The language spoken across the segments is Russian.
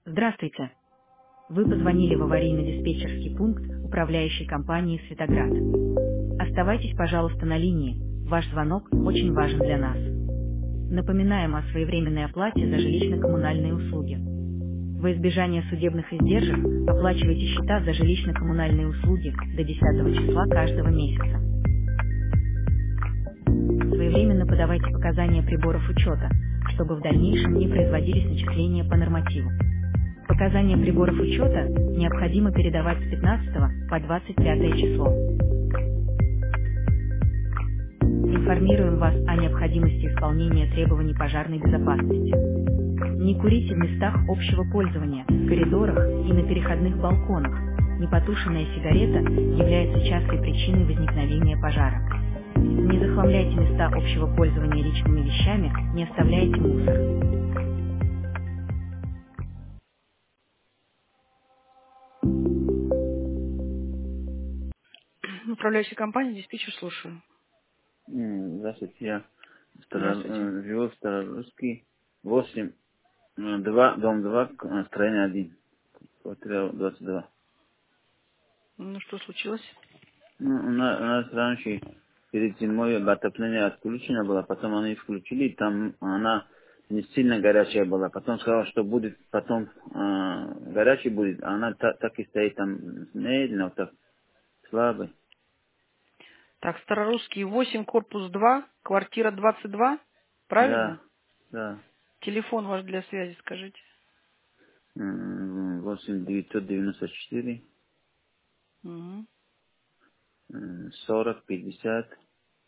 Здравствуйте. Вы позвонили в аварийно-диспетчерский пункт управляющей компании «Светоград». Оставайтесь, пожалуйста, на линии. Ваш звонок очень важен для нас. Напоминаем о своевременной оплате за жилищно-коммунальные услуги. Во избежание судебных издержек оплачивайте счета за жилищно-коммунальные услуги до 10 числа каждого месяца. Своевременно подавайте показания приборов учета, чтобы в дальнейшем не производились начисления по нормативу. Показания приборов учета необходимо передавать с 15 по 25 число. Информируем вас о необходимости исполнения требований пожарной безопасности. Не курите в местах общего пользования, в коридорах и на переходных балконах. Непотушенная сигарета является частой причиной возникновения пожара. Не захламляйте места общего пользования личными вещами, не оставляйте мусор. Управляющая компания, диспетчер, слушаю. Здравствуйте, я Здравствуйте. живу в Старорусский, 8, 2, дом 2, строение 1, квартира 22. Ну, что случилось? Ну, у нас раньше перед зимой отопление отключено было, потом они включили, там она не сильно горячая была, потом сказала, что будет, потом горячий будет, а она так и стоит там медленно, вот так слабый. Так, Старорусский 8, корпус 2, квартира 22, Да, правильно? да. Телефон ваш для связи скажите. 8 994 Угу. 40 50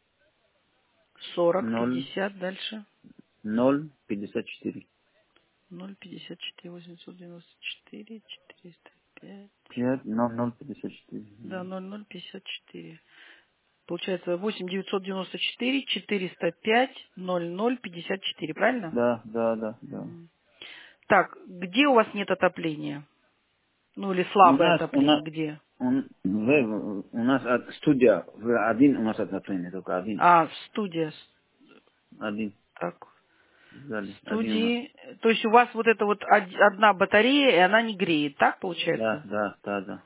40, 0 50, дальше. 0 54. 054 894 405. 5 0 0 54. Да, 0054. Получается 8 994 405 0054, правильно? Да, да, да, да. Мгм. Так, где у вас нет отопления? Ну или У слабое нас, у отопление, нас, где? у нас студия, один у нас отопление, только один. А, студия. Один. Так, В зале. Один у нас. студии. То есть у вас вот эта вот одна батарея, и она не греет, так Да, получается? да, да, да.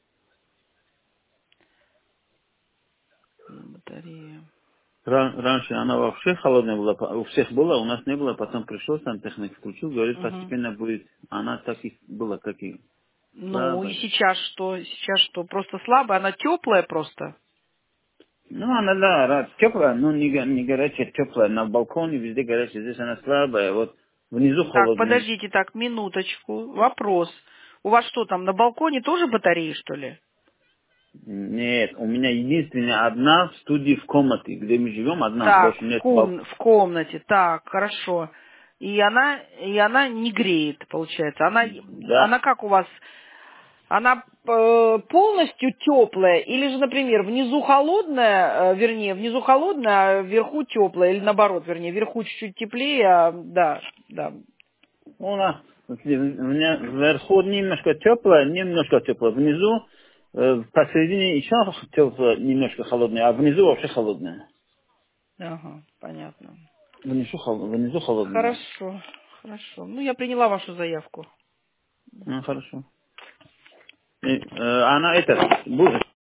Одна батарея. Раньше она вообще холодная была, у всех была, у нас не было, потом пришел сам техник, включил, говорит, Мгм. постепенно будет. Она так и была, как и Ну и слабая. сейчас что? Сейчас что? Просто слабая? Она теплая просто? Ну, она, да, теплая, но не горячая, теплая. На балконе везде горячая, здесь она слабая, вот внизу Так, холодная. подождите, так, минуточку. Вопрос. У вас что там, на балконе тоже батареи, что ли? Нет, у меня единственная одна в студии в комнате, где мы живем, одна, Так, больше нет балкона. в комнате, так, хорошо. И она не греет, получается. Да. Она как у вас? Она полностью теплая, или же, например, внизу холодная, вернее, внизу холодная, а вверху теплая, или наоборот, вернее, вверху чуть-чуть теплее, да, да. У меня вверху немножко теплая, внизу, посередине еще теплая, немножко холодная, а внизу вообще холодная. Ага, понятно. Внизу холодная. Хорошо, хорошо. Ну, я приняла вашу заявку. Ну, хорошо. Она это, будет.